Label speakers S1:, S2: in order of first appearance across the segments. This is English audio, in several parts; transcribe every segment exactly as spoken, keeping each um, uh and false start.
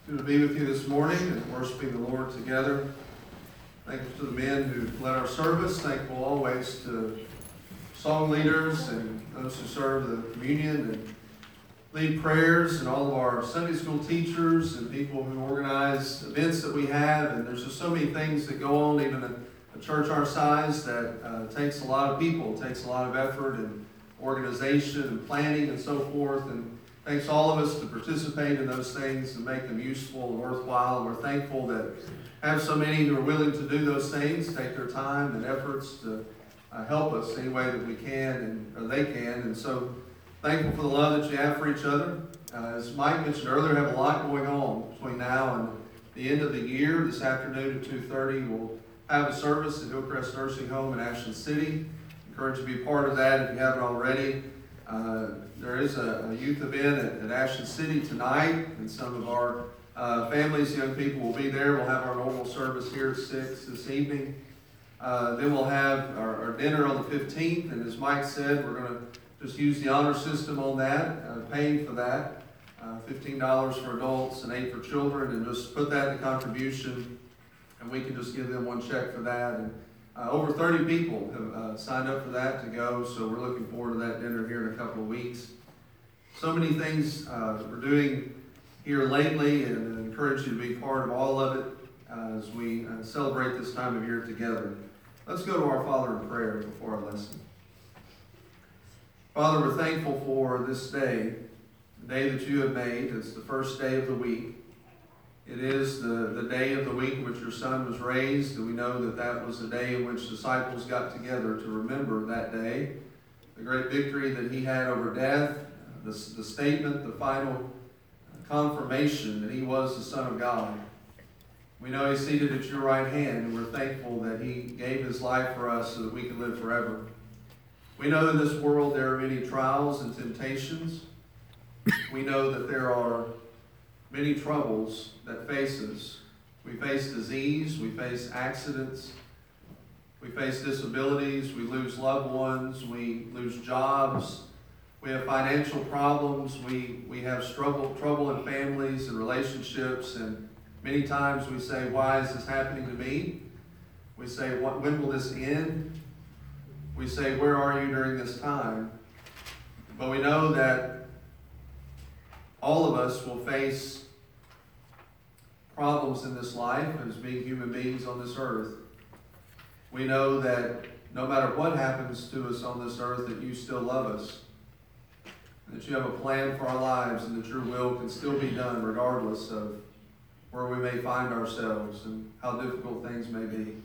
S1: Good to be with you this morning and worshiping the Lord together. Thankful to the men who led our service. Thankful always to song leaders and those who serve the communion and lead prayers, and all of our Sunday school teachers and people who organize events that we have. And there's just so many things that go on, even at a church our size, that uh, takes a lot of people, it takes a lot of effort and organization and planning and so forth. And thanks all of us to participate in those things and make them useful and worthwhile. We're thankful that have so many who are willing to do those things, take their time and efforts to uh, help us any way that we can and or they can. And so thankful for the love that you have for each other. Uh, as Mike mentioned earlier, we have a lot going on between now and the end of the year. This afternoon at two thirty, we'll have a service at Hillcrest Nursing Home in Ashland City. Encourage you to be part of that if you haven't already. Uh, there is a, a youth event at, at Ashland City tonight, and some of our uh, families, young people will be there. We'll have our normal service here at six this evening. Uh, then we'll have our, our dinner on the fifteenth, and as Mike said, we're going to just use the honor system on that, uh, paying for that, uh, fifteen dollars for adults and eight dollars for children, and just put that in contribution, and we can just give them one check for that. And Uh, over thirty people have uh, signed up for that to go, so we're looking forward to that dinner here in a couple of weeks. So many things uh, we're doing here lately, and I encourage you to be part of all of it uh, as we uh, celebrate this time of year together. Let's go to our Father in prayer before our lesson. Father, we're thankful for this day, the day that you have made. It's the first day of the week. It is the, the day of the week in which your Son was raised, and we know that that was the day in which disciples got together to remember that day, the great victory that he had over death, the, the statement, the final confirmation that he was the Son of God. We know he's seated at your right hand, and we're thankful that he gave his life for us so that we can live forever. We know in this world there are many trials and temptations. We know that there are many troubles that face us. We face disease, we face accidents, we face disabilities, we lose loved ones, we lose jobs, we have financial problems, we, we have struggle, trouble in families and relationships, and many times we say, why is this happening to me? We say, what, when will this end? We say, where are you during this time? But we know that all of us will face problems in this life as being human beings on this earth. We know that no matter what happens to us on this earth, that you still love us, that you have a plan for our lives, and that your will can still be done regardless of where we may find ourselves and how difficult things may be.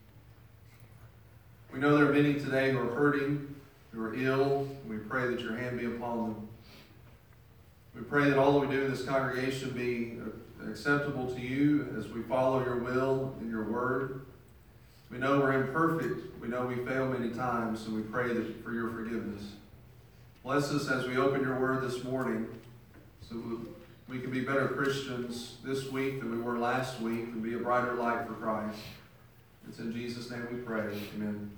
S1: We know there are many today who are hurting, who are ill. We pray that your hand be upon them. We pray that all that we do in this congregation be acceptable to you as we follow your will and your word. We know we're imperfect. We know we fail many times, and we pray that for your forgiveness. Bless us as we open your word this morning so we can be better Christians this week than we were last week and be a brighter light for Christ. It's in Jesus' name we pray. Amen.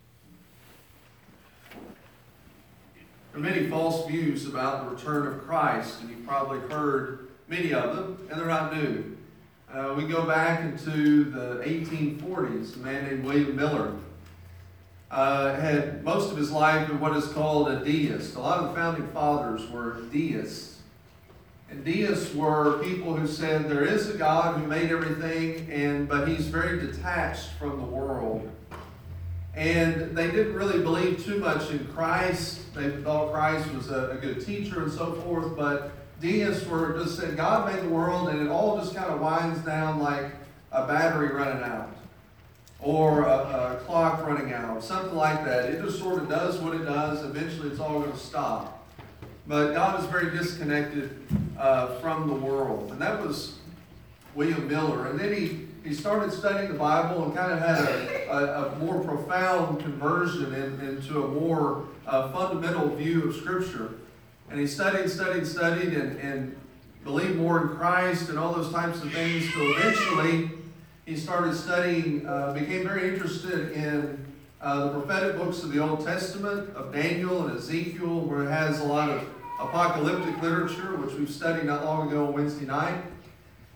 S1: There are many false views about the return of Christ, and you've probably heard many of them, and they're not new. Uh, we go back into the eighteen forties. A man named William Miller uh, had most of his life been what is called a deist. A lot of the founding fathers were deists. And deists were people who said there is a God who made everything, and but he's very detached from the world. And they didn't really believe too much in Christ. They thought Christ was a, a good teacher and so forth, but deists were just saying God made the world, and it all just kind of winds down like a battery running out or a, a clock running out, something like that. It just sort of does what it does. Eventually it's all going to stop. But God is very disconnected uh, from the world. And that was William Miller. And then he, he started studying the Bible and kind of had a, a, a more profound conversion in, into a more uh, fundamental view of Scripture. And he studied, studied, studied, and, and believed more in Christ and all those types of things. So eventually, he started studying, uh, became very interested in uh, the prophetic books of the Old Testament, of Daniel and Ezekiel, where it has a lot of apocalyptic literature, which we've studied not long ago on Wednesday night.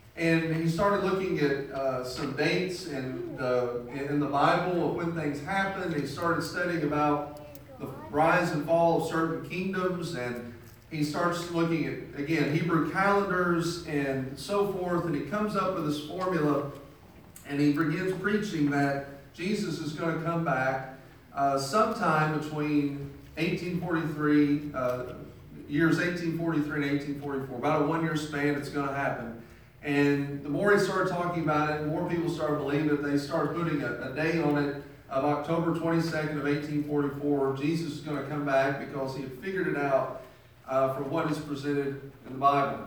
S1: And he started looking at uh, some dates in the, in the Bible of when things happened. He started studying about the rise and fall of certain kingdoms, and he starts looking at, again, Hebrew calendars and so forth, and he comes up with this formula, and he begins preaching that Jesus is going to come back uh, sometime between eighteen forty-three, uh, years eighteen forty-three and eighteen forty-four, about a one-year span it's going to happen. And the more he started talking about it, the more people started believing it. They started putting a, a date on it of October twenty-second of eighteen forty-four. Jesus is going to come back because he had figured it out uh, from what is presented in the Bible.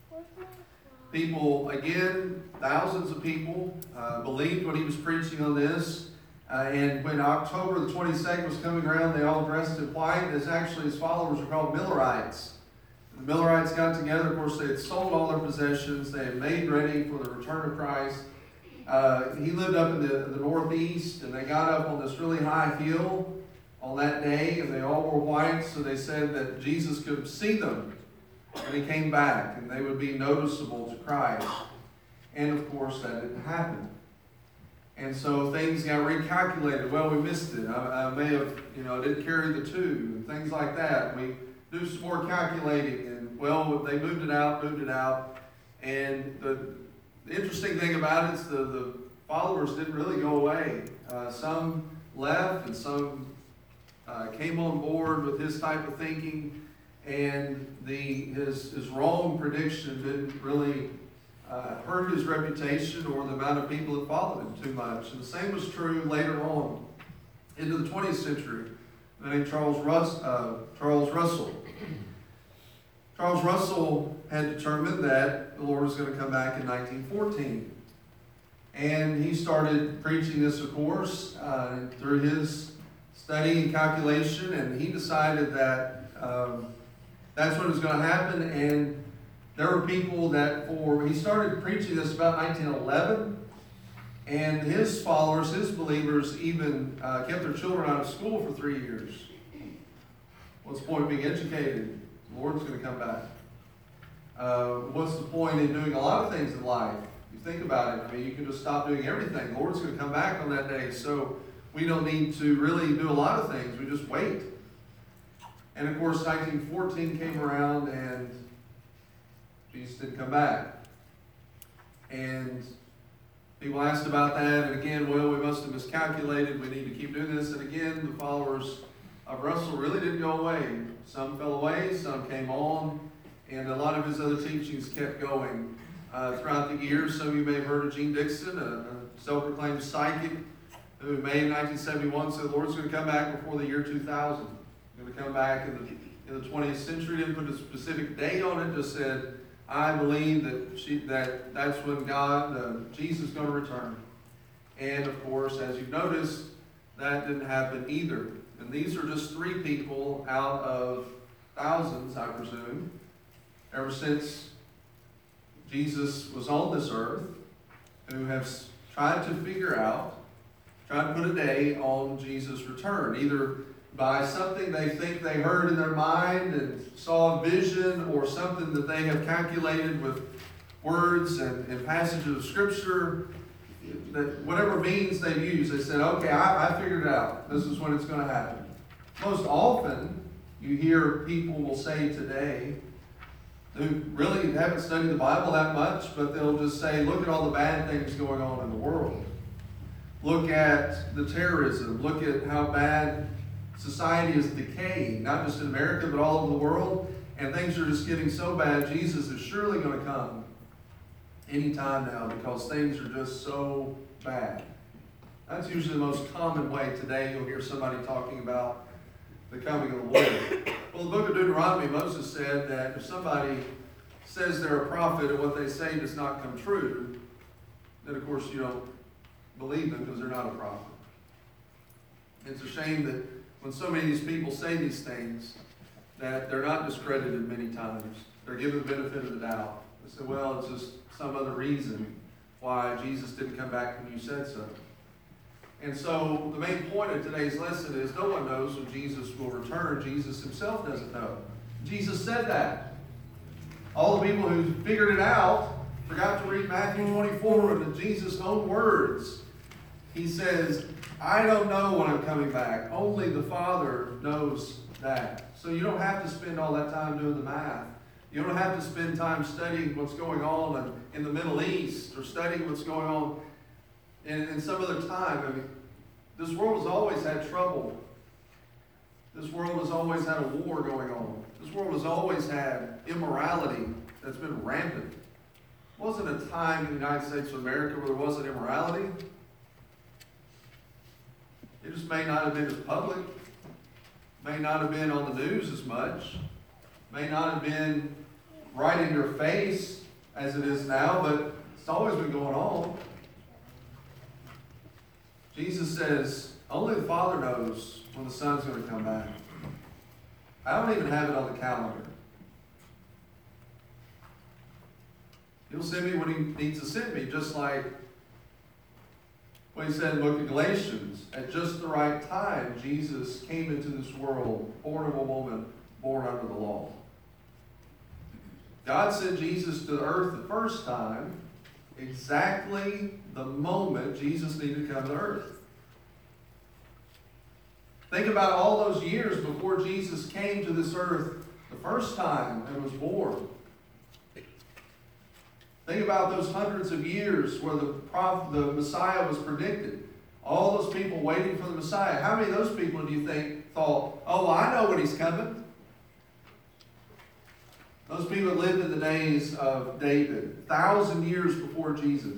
S1: People, again, thousands of people uh, believed when he was preaching on this. Uh, and when October the twenty-second was coming around, they all dressed in white. As actually his followers were called Millerites. The Millerites got together. Of course, they had sold all their possessions. They had made ready for the return of Christ. Uh, he lived up in the, the northeast, and they got up on this really high hill on that day, and they all wore white, so they said that Jesus could see them when he came back, and they would be noticeable to Christ. And of course, that didn't happen. And so things got recalculated. Well, we missed it. I, I may have, you know, didn't carry the two, and things like that. We do some more calculating, and well, they moved it out, moved it out. And the, the interesting thing about it is the, the followers didn't really go away. Uh, some left, and some uh, came on board with his type of thinking, and the his, his wrong prediction didn't really uh, hurt his reputation or the amount of people that followed him too much. And the same was true later on into the twentieth century. The name Charles, Russ, uh, Charles Russell. Charles Russell had determined that the Lord was going to come back in nineteen fourteen. And he started preaching this, of course, uh, through his study and calculation, and he decided that um, that's what was going to happen. And there were people that, for, he started preaching this about nineteen eleven, and his followers, his believers, even uh, kept their children out of school for three years. What's the point of being educated? The Lord's going to come back. Uh, what's the point in doing a lot of things in life? You think about it. I mean, you can just stop doing everything. The Lord's going to come back on that day. So we don't need to really do a lot of things. We just wait. And of course, nineteen fourteen came around, and Jesus didn't come back. And people asked about that. And again, well, we must have miscalculated. We need to keep doing this. And again, the followers of Russell really didn't go away. Some fell away, some came on, and a lot of his other teachings kept going uh, throughout the years. Some of you may have heard of Gene Dixon, a, a self-proclaimed psychic, who May in nineteen seventy-one said the Lord's going to come back before the year two thousand. He's going to come back in the, in the twentieth century. Didn't put a specific date on it, just said, I believe that she, that that's when God, uh, Jesus is going to return. And of course, as you've noticed, that didn't happen either. And these are just three people out of thousands, I presume, ever since Jesus was on this earth, who have tried to figure out, tried to put a day on Jesus' return, either by something they think they heard in their mind and saw a vision, or something that they have calculated with words and, and passages of Scripture. That whatever means they've used, they said, okay, I, I figured it out. This is when it's going to happen. Most often, you hear people will say today, who really haven't studied the Bible that much, but they'll just say, look at all the bad things going on in the world. Look at the terrorism. Look at how bad society is decaying, not just in America, but all over the world. And things are just getting so bad, Jesus is surely going to come anytime now, because things are just so bad. That's usually the most common way today you'll hear somebody talking about the coming of the Lord. Well, the book of Deuteronomy, Moses said that if somebody says they're a prophet and what they say does not come true, then of course you don't believe them because they're not a prophet. It's a shame that when so many of these people say these things, that they're not discredited many times. They're given the benefit of the doubt. They say, well, it's just some other reason why Jesus didn't come back when you said so. And so the main point of today's lesson is no one knows when Jesus will return. Jesus himself doesn't know. Jesus said that. All the people who figured it out forgot to read Matthew twenty-four in Jesus' own words. He says, I don't know when I'm coming back. Only the Father knows that. So you don't have to spend all that time doing the math. You don't have to spend time studying what's going on in, in the Middle East or studying what's going on in, in some other time. I mean, this world has always had trouble. This world has always had a war going on. This world has always had immorality that's been rampant. There wasn't a time in the United States of America where there wasn't immorality. It just may not have been as public, may not have been on the news as much, may not have been right in your face as it is now, but it's always been going on. Jesus says, only the Father knows when the Son's going to come back. I don't even have it on the calendar. He'll send me when he needs to send me, just like what he said in the book of Galatians. At just the right time, Jesus came into this world, born of a woman, born under the law. God sent Jesus to the earth the first time, exactly the moment Jesus needed to come to earth. Think about all those years before Jesus came to this earth the first time and was born. Think about those hundreds of years where the prophet, the Messiah was predicted. All those people waiting for the Messiah. How many of those people do you think thought, oh, well, I know when he's coming? Those people that lived in the days of David, a thousand years before Jesus.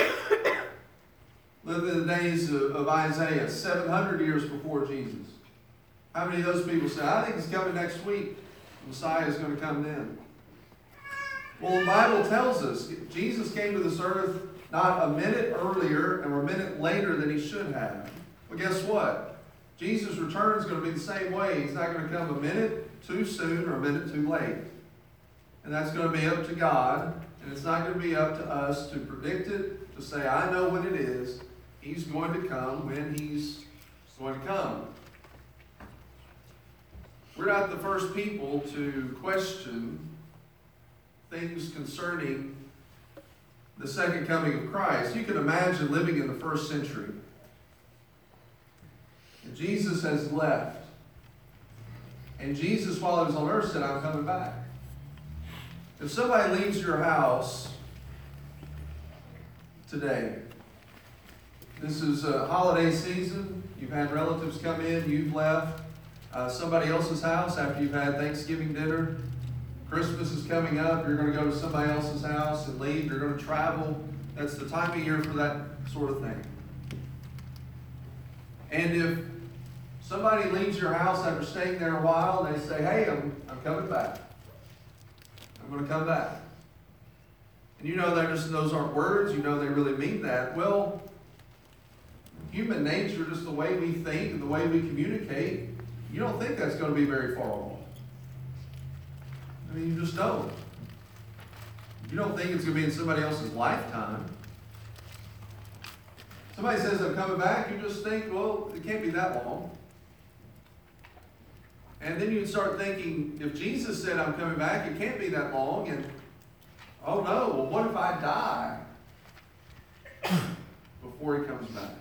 S1: Lived in the days of, of Isaiah, seven hundred years before Jesus. How many of those people say, I think he's coming next week. The Messiah is going to come then. Well, the Bible tells us Jesus came to this earth not a minute earlier and a minute later than he should have. But guess what? Jesus' return is going to be the same way. He's not going to come a minute too soon or a minute too late. And that's going to be up to God. And it's not going to be up to us to predict it, to say, I know when it is. He's going to come when he's going to come. We're not the first people to question things concerning the second coming of Christ. You can imagine living in the first century. And Jesus has left. And Jesus, while he was on earth, said, I'm coming back. If somebody leaves your house today, this is a holiday season, you've had relatives come in, you've left uh, somebody else's house after you've had Thanksgiving dinner, Christmas is coming up, you're going to go to somebody else's house and leave, you're going to travel. That's the time of year for that sort of thing. And if somebody leaves your house after staying there a while, and they say, hey, I'm, I'm coming back. I'm going to come back. And you know that just those aren't words, you know they really mean that. Well, human nature, just the way we think and the way we communicate, you don't think that's going to be very far off. I mean, you just don't. You don't think it's going to be in somebody else's lifetime. Somebody says, I'm coming back, you just think, well, it can't be that long. And then you start thinking, if Jesus said, I'm coming back, it can't be that long. And, oh no, well, what if I die before he comes back?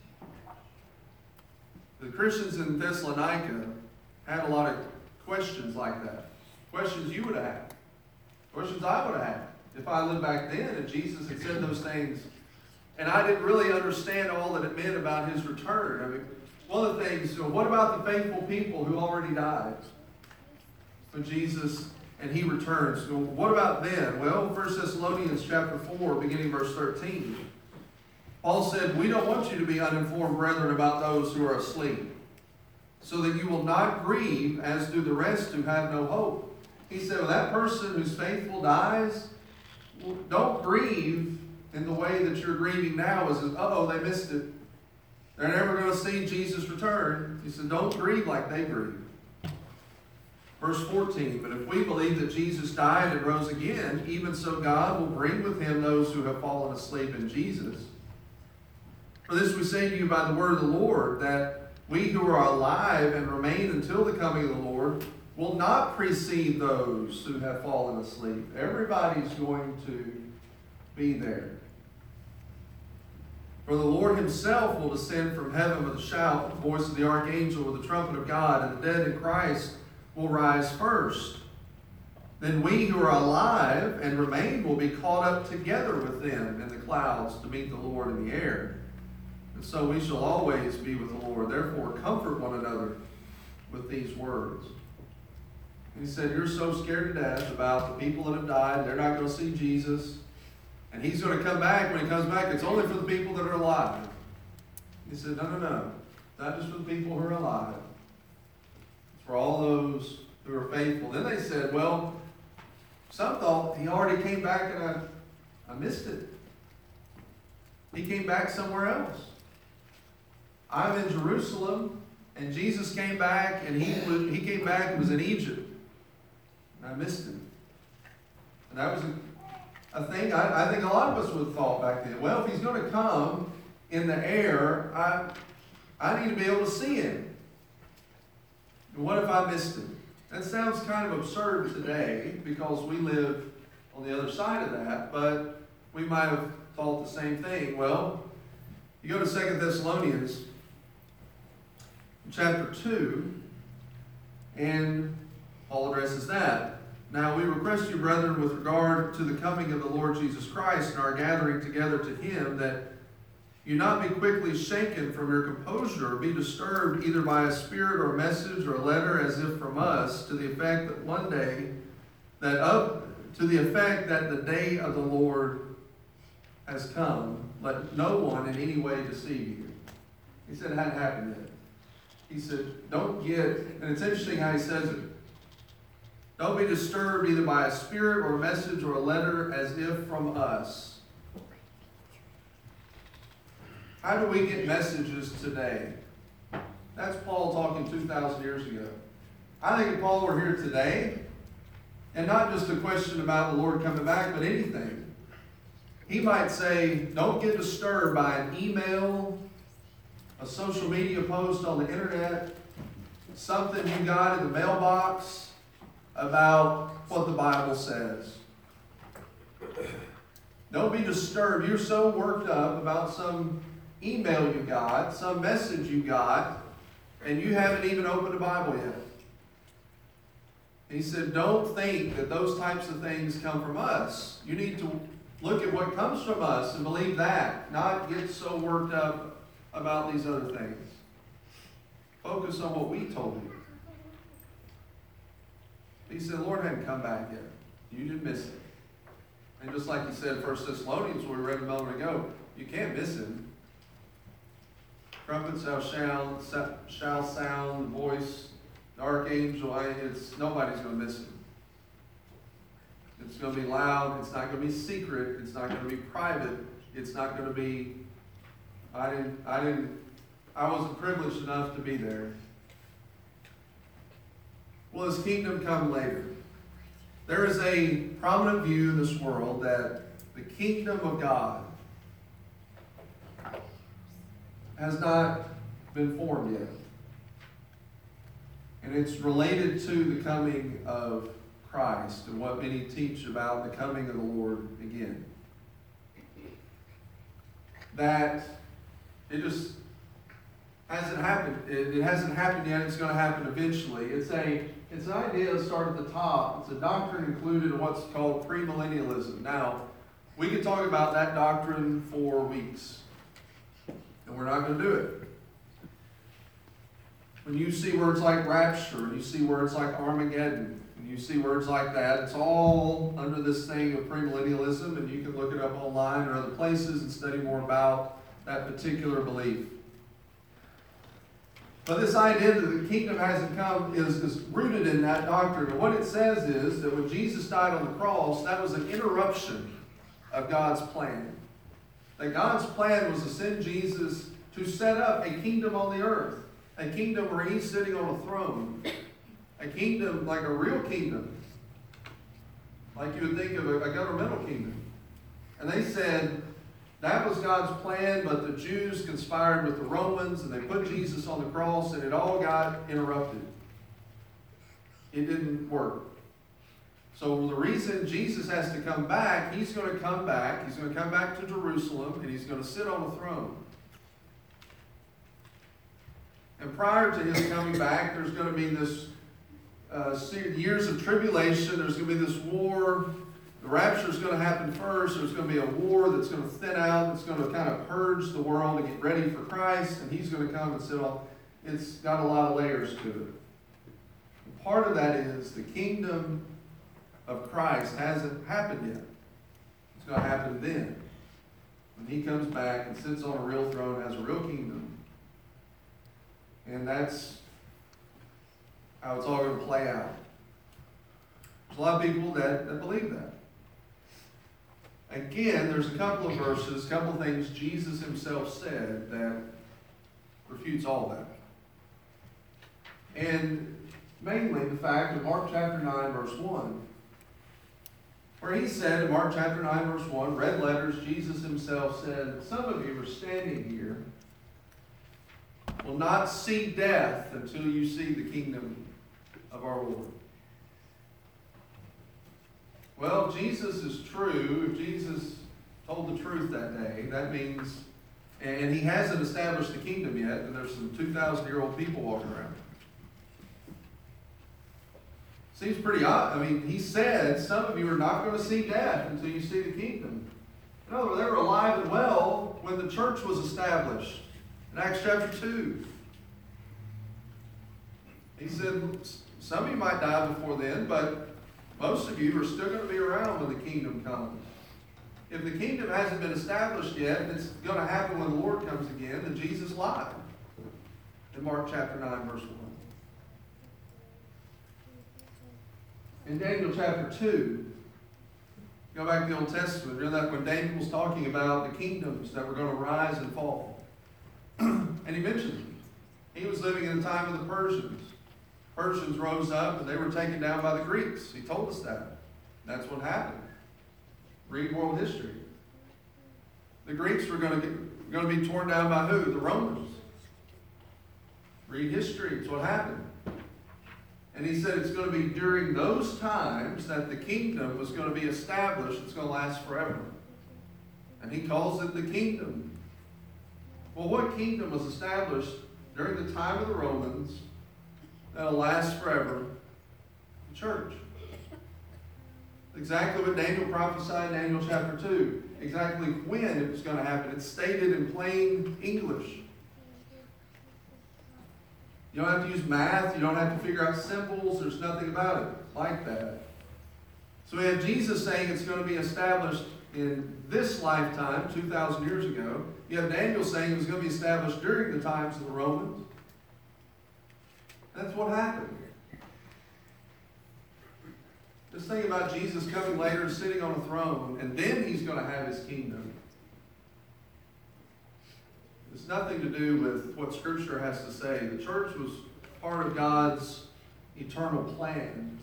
S1: The Christians in Thessalonica had a lot of questions like that. Questions you would have had. Questions I would have had if I lived back then and Jesus had said those things. And I didn't really understand all that it meant about his return. I mean, one of the things, you know, what about the faithful people who already died when Jesus and he returns? So what about them? Well, First Thessalonians chapter four, beginning verse thirteen. Paul said, we don't want you to be uninformed, brethren, about those who are asleep, so that you will not grieve as do the rest who have no hope. He said, well, that person who's faithful dies, well, don't grieve in the way that you're grieving now as, uh-oh, they missed it. They're never going to see Jesus return. He said, don't grieve like they grieve. Verse fourteen, but if we believe that Jesus died and rose again, even so God will bring with him those who have fallen asleep in Jesus. For this we say to you by the word of the Lord, that we who are alive and remain until the coming of the Lord will not precede those who have fallen asleep. Everybody's going to be there. For the Lord himself will descend from heaven with a shout, with the voice of the archangel, with the trumpet of God, and the dead in Christ will rise first. Then we who are alive and remain will be caught up together with them in the clouds to meet the Lord in the air. And so we shall always be with the Lord. Therefore, comfort one another with these words. And he said, you're so scared to death about the people that have died. They're not going to see Jesus. And he's going to come back. When he comes back, it's only for the people that are alive. He said, no, no, no. Not just for the people who are alive. It's for all those who are faithful. Then they said, well, some thought he already came back and I, I missed it. He came back somewhere else. I'm in Jerusalem, and Jesus came back, and he was, he came back and was in Egypt. And I missed him. And that was a, a thing I, I think a lot of us would have thought back then. Well, if he's going to come in the air, I, I need to be able to see him. And what if I missed him? That sounds kind of absurd today because we live on the other side of that, but we might have thought the same thing. Well, you go to Second Thessalonians chapter two, and Paul addresses that. Now we request you, brethren, with regard to the coming of the Lord Jesus Christ and our gathering together to him, that you not be quickly shaken from your composure, or be disturbed either by a spirit or a message or a letter as if from us, to the effect that one day, that of, to the effect that the day of the Lord has come. Let no one in any way deceive you. He said it hadn't happened yet. He said, don't get, and it's interesting how he says it, don't be disturbed either by a spirit or a message or a letter as if from us. How do we get messages today? That's Paul talking two thousand years ago. I think if Paul were here today, and not just a question about the Lord coming back, but anything, he might say, don't get disturbed by an email, a social media post on the internet, something you got in the mailbox about what the Bible says. Don't be disturbed. You're so worked up about some email you got, some message you got, and you haven't even opened the Bible yet. He said, don't think that those types of things come from us. You need to look at what comes from us and believe that, not get so worked up about these other things. Focus on what we told you. He said, the Lord hadn't come back yet. You didn't miss it. And just like he said in First Thessalonians, where we read a moment ago, you can't miss him. Trumpets shall sound, shall sound, the voice, the archangel, I, it's, nobody's going to miss him. It's going to be loud. It's not going to be secret. It's not going to be private. It's not going to be, I didn't, I didn't, I wasn't privileged enough to be there. Will his kingdom come later? There is a prominent view in this world that the kingdom of God has not been formed yet. And it's related to the coming of Christ and what many teach about the coming of the Lord again. That it just hasn't happened. It, it hasn't happened yet. It's going to happen eventually. It's a it's an idea that started at the top. It's a doctrine included in what's called premillennialism. Now, we could talk about that doctrine for weeks. And we're not going to do it. When you see words like rapture, and you see words like Armageddon, and you see words like that, it's all under this thing of premillennialism, and you can look it up online or other places and study more about that particular belief. But this idea that the kingdom hasn't come is, is rooted in that doctrine. And what it says is that when Jesus died on the cross, that was an interruption of God's plan. That God's plan was to send Jesus to set up a kingdom on the earth. A kingdom where he's sitting on a throne. A kingdom like a real kingdom. Like you would think of a, a governmental kingdom. And they said that was God's plan, but the Jews conspired with the Romans and they put Jesus on the cross and it all got interrupted. It didn't work. So the reason Jesus has to come back, he's going to come back, he's going to come back to Jerusalem, and he's going to sit on a throne. And prior to his coming back, there's going to be this uh, years of tribulation, there's going to be this war. The rapture is going to happen first. There's going to be a war that's going to thin out, that's going to kind of purge the world and get ready for Christ, and he's going to come and sit on. It's got a lot of layers to it. And part of that is the kingdom of Christ hasn't happened yet. It's going to happen then. When he comes back and sits on a real throne, has a real kingdom. And that's how it's all going to play out. There's a lot of people that, that believe that. Again, there's a couple of verses, a couple of things Jesus himself said that refutes all that. And mainly the fact of Mark chapter nine, verse one, where he said in Mark chapter nine, verse one, red letters, Jesus himself said, some of you are standing here will not see death until you see the kingdom of our Lord. Well, Jesus is true. If Jesus told the truth that day, that means, and he hasn't established the kingdom yet, and there's some two thousand year old people walking around. Seems pretty odd. I mean, he said, some of you are not going to see death until you see the kingdom. In other words, they were alive and well when the church was established. In Acts chapter two. He said, some of you might die before then, but most of you are still going to be around when the kingdom comes. If the kingdom hasn't been established yet, and it's going to happen when the Lord comes again, then Jesus lied. In Mark chapter nine, verse one. In Daniel chapter two, go back to the Old Testament, remember that when Daniel was talking about the kingdoms that were going to rise and fall. And he mentioned them. He was living in the time of the Persians. Persians rose up and they were taken down by the Greeks. He told us that. That's what happened. Read world history. The Greeks were going to get, going to be torn down by who? The Romans. Read history. It's what happened. And he said it's going to be during those times that the kingdom was going to be established. It's going to last forever. And he calls it the kingdom. Well, what kingdom was established during the time of the Romans that'll last forever? The church. Exactly what Daniel prophesied in Daniel chapter two. Exactly when it was going to happen. It's stated in plain English. You don't have to use math. You don't have to figure out symbols. There's nothing about it like that. So we have Jesus saying it's going to be established in this lifetime, two thousand years ago. You have Daniel saying it was going to be established during the times of the Romans. That's what happened. This thing about Jesus coming later and sitting on a throne, and then he's going to have his kingdom. It's nothing to do with what Scripture has to say. The church was part of God's eternal plan.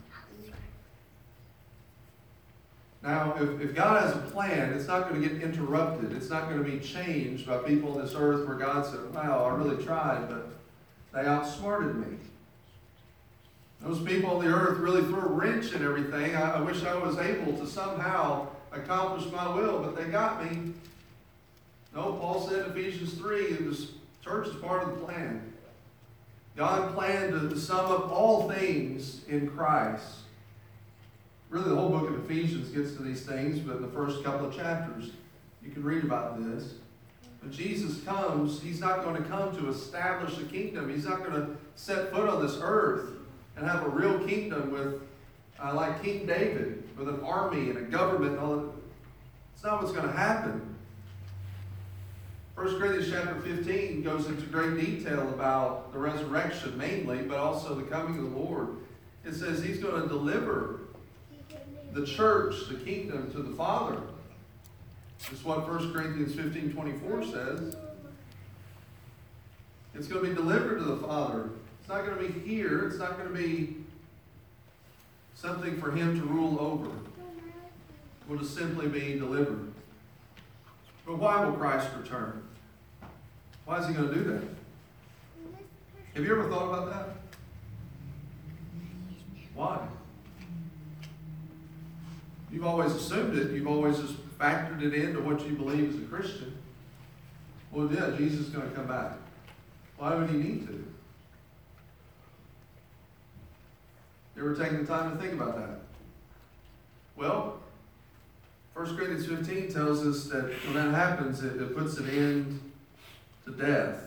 S1: Now, if, if God has a plan, it's not going to get interrupted. It's not going to be changed by people on this earth where God said, wow, I really tried, but they outsmarted me. Those people on the earth really threw a wrench in everything. I, I wish I was able to somehow accomplish my will, but they got me. No, Paul said in Ephesians three, the church is part of the plan. God planned to, to sum up all things in Christ. Really, the whole book of Ephesians gets to these things, but in the first couple of chapters, you can read about this. When Jesus comes, he's not going to come to establish a kingdom. He's not going to set foot on this earth and have a real kingdom with, uh, like King David, with an army and a government and all that. It's not what's going to happen. First Corinthians chapter fifteen goes into great detail about the resurrection mainly, but also the coming of the Lord. It says he's going to deliver the church, the kingdom, to the Father. This is what First Corinthians fifteen twenty-four says. It's going to be delivered to the Father. It's not going to be here. It's not going to be something for him to rule over. It will just simply be delivered. But why will Christ return? Why is he going to do that? Have you ever thought about that? Why? You've always assumed it. You've always just factored it into what you believe as a Christian. Well, yeah, Jesus is going to come back. Why would he need to? You ever taken the time to think about that? Well, First Corinthians fifteen tells us that when that happens, it, it puts an end to death.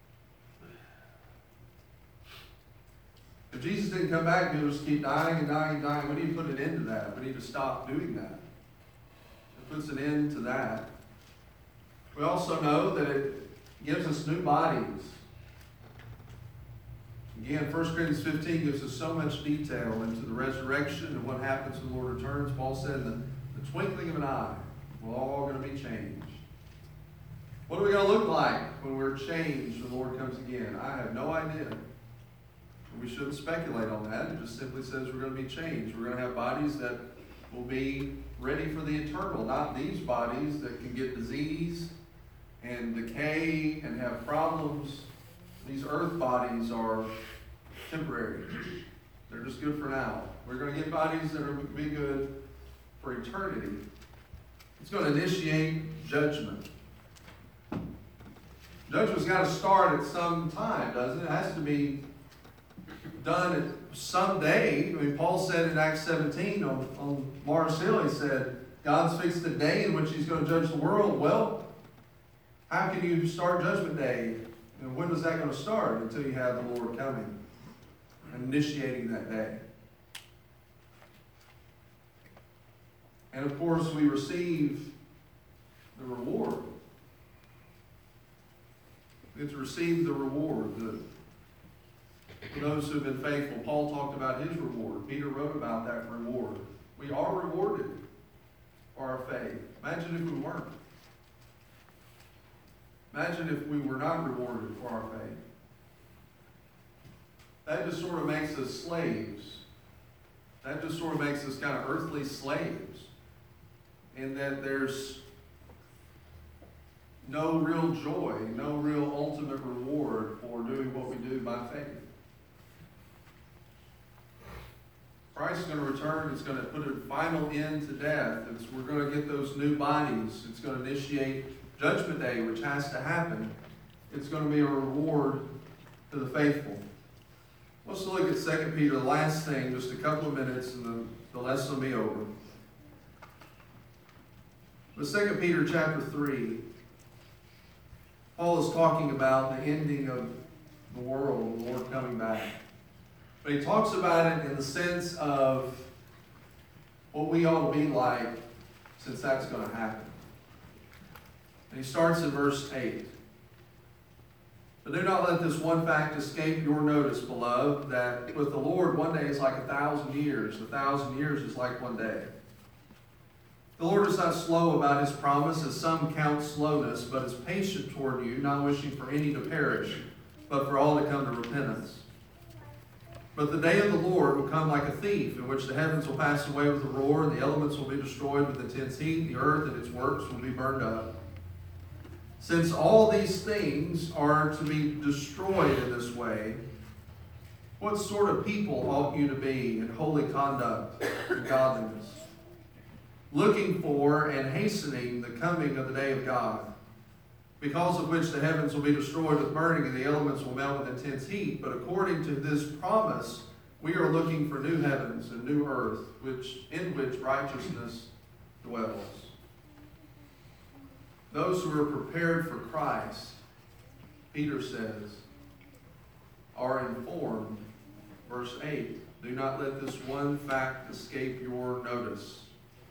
S1: If Jesus didn't come back, he'll just keep dying and dying and dying. We need to put an end to that. We need to stop doing that. It puts an end to that. We also know that it gives us new bodies. Again, First Corinthians fifteen gives us so much detail into the resurrection and what happens when the Lord returns. Paul said, the, the twinkling of an eye, we're all going to be changed. What are we going to look like when we're changed when the Lord comes again? I have no idea. We shouldn't speculate on that. It just simply says we're going to be changed. We're going to have bodies that will be ready for the eternal, not these bodies that can get disease and decay and have problems. These earth bodies are temporary. They're just good for now. We're going to get bodies that are going to be good for eternity. It's going to initiate judgment. Judgment's got to start at some time, doesn't it? It has to be done at some day. I mean, Paul said in Acts seventeen on, on Mars Hill, he said, God's fixed a day in which he's going to judge the world. Well, how can you start Judgment Day? And when is that going to start? Until you have the Lord coming and initiating that day. And of course, we receive the reward. We get to receive the reward. The, for those who have been faithful, Paul talked about his reward. Peter wrote about that reward. We are rewarded for our faith. Imagine if we weren't. Imagine if we were not rewarded for our faith. That just sort of makes us slaves. That just sort of makes us kind of earthly slaves. In that there's no real joy, no real ultimate reward for doing what we do by faith. Christ is going to return. It's going to put a final end to death. It's, we're going to get those new bodies. It's going to initiate Judgment Day, which has to happen. It's going to be a reward to the faithful. Let's look at Second Peter, the last thing, just a couple of minutes, and the, the lesson will be over. But Second Peter chapter three, Paul is talking about the ending of the world, the Lord coming back. But he talks about it in the sense of what we ought to be like since that's going to happen. And he starts in verse eight. But do not let this one fact escape your notice, beloved, that with the Lord one day is like a thousand years. A thousand years is like one day. The Lord is not slow about his promise, as some count slowness, but is patient toward you, not wishing for any to perish, but for all to come to repentance. But the day of the Lord will come like a thief, in which the heavens will pass away with a roar, and the elements will be destroyed with intense heat, the earth and its works will be burned up. Since all these things are to be destroyed in this way, what sort of people ought you to be in holy conduct and godliness, looking for and hastening the coming of the day of God, because of which the heavens will be destroyed with burning and the elements will melt with intense heat. But according to this promise, we are looking for new heavens and new earth, which in which righteousness dwells. Those who are prepared for Christ, Peter says, are informed. Verse eight, do not let this one fact escape your notice.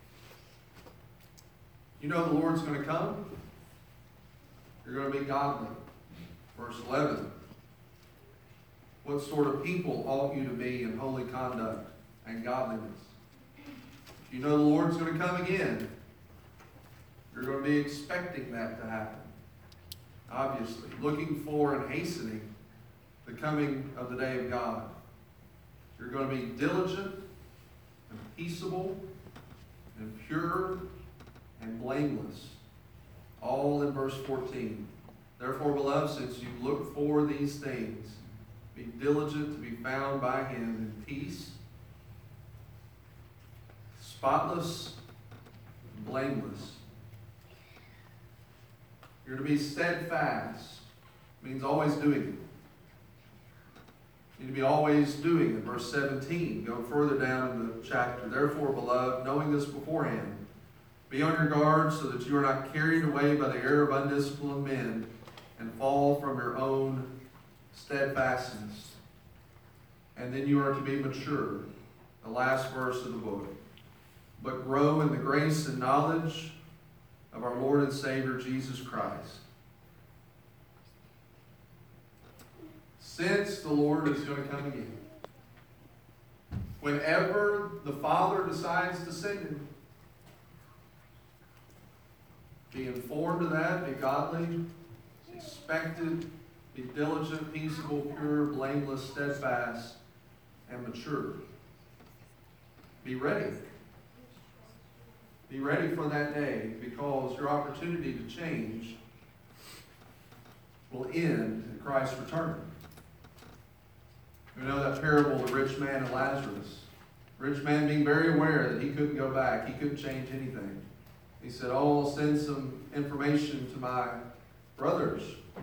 S1: You know the Lord's going to come. You're going to be godly. Verse eleven, what sort of people ought you to be in holy conduct and godliness? You know the Lord's going to come again. You're going to be expecting that to happen. Obviously, looking for and hastening the coming of the day of God. You're going to be diligent and peaceable and pure and blameless. All in verse fourteen. Therefore, beloved, since you look for these things, be diligent to be found by him in peace, spotless, blameless. You're to be steadfast. Means always doing it. You need to be always doing it. Verse seventeen, go further down in the chapter. Therefore, beloved, knowing this beforehand, be on your guard so that you are not carried away by the error of undisciplined men and fall from your own steadfastness. And then you are to be mature. The last verse of the book. But grow in the grace and knowledge of our Lord and Savior Jesus Christ. Since the Lord is going to come again. Whenever the Father decides to send him, be informed of that, be godly, expected, be diligent, peaceable, pure, blameless, steadfast, and mature. Be ready. Be ready for that day, because your opportunity to change will end at Christ's return. You know that parable of the rich man and Lazarus. The rich man being very aware that he couldn't go back. He couldn't change anything. He said, oh, I'll send some information to my brothers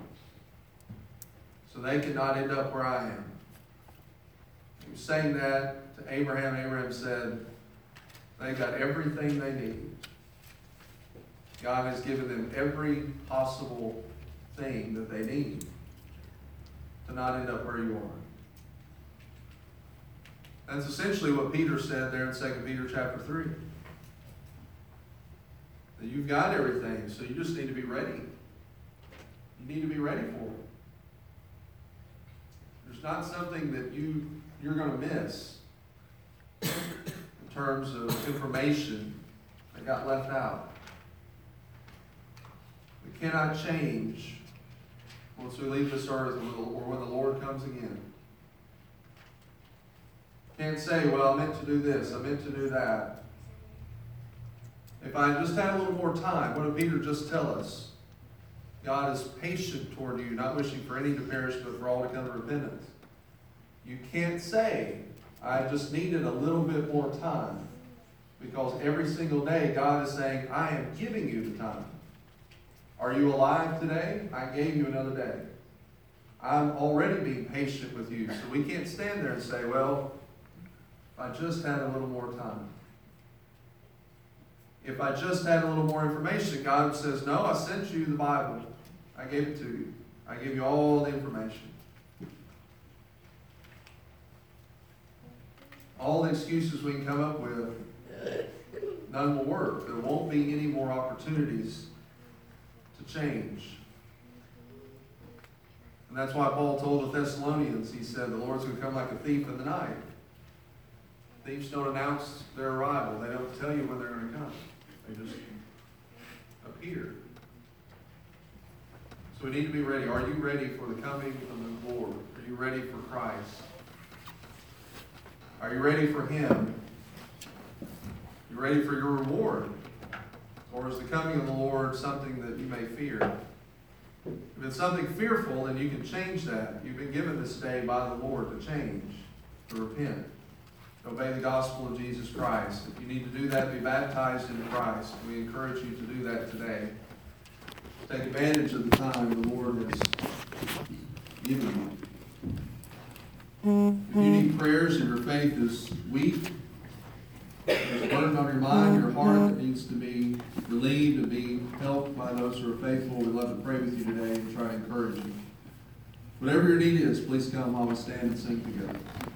S1: so they cannot end up where I am. He was saying that to Abraham. Abraham said, they got everything they need. God has given them every possible thing that they need to not end up where you are. That's essentially what Peter said there in Second Peter chapter three. That you've got everything, so you just need to be ready. You need to be ready for it. There's not something that you, you're going to miss in terms of information that got left out. We cannot change once we leave this earth or when the Lord comes again. Can't say, well, I meant to do this, I meant to do that. If I just had a little more time, what did Peter just tell us? God is patient toward you, not wishing for any to perish, but for all to come to repentance. You can't say, I just needed a little bit more time. Because every single day, God is saying, I am giving you the time. Are you alive today? I gave you another day. I'm already being patient with you. So we can't stand there and say, well, if I just had a little more time. If I just had a little more information, God says, no, I sent you the Bible. I gave it to you. I gave you all the information. All the excuses we can come up with, none will work. There won't be any more opportunities to change. And that's why Paul told the Thessalonians, he said, the Lord's going to come like a thief in the night. Thieves don't announce their arrival. They don't tell you when they're going to come. They just appear. So we need to be ready. Are you ready for the coming of the Lord? Are you ready for Christ? Are you ready for Him? You ready for your reward? Or is the coming of the Lord something that you may fear? If it's something fearful, then you can change that. You've been given this day by the Lord to change, to repent, to obey the gospel of Jesus Christ. If you need to do that, be baptized in Christ. We encourage you to do that today. Take advantage of the time the Lord has given you. If you need prayers and your faith is weak, there's a burden on your mind, your heart that needs to be relieved and be helped by those who are faithful, we'd love to pray with you today and try to encourage you. Whatever your need is, please come while we stand and sing together.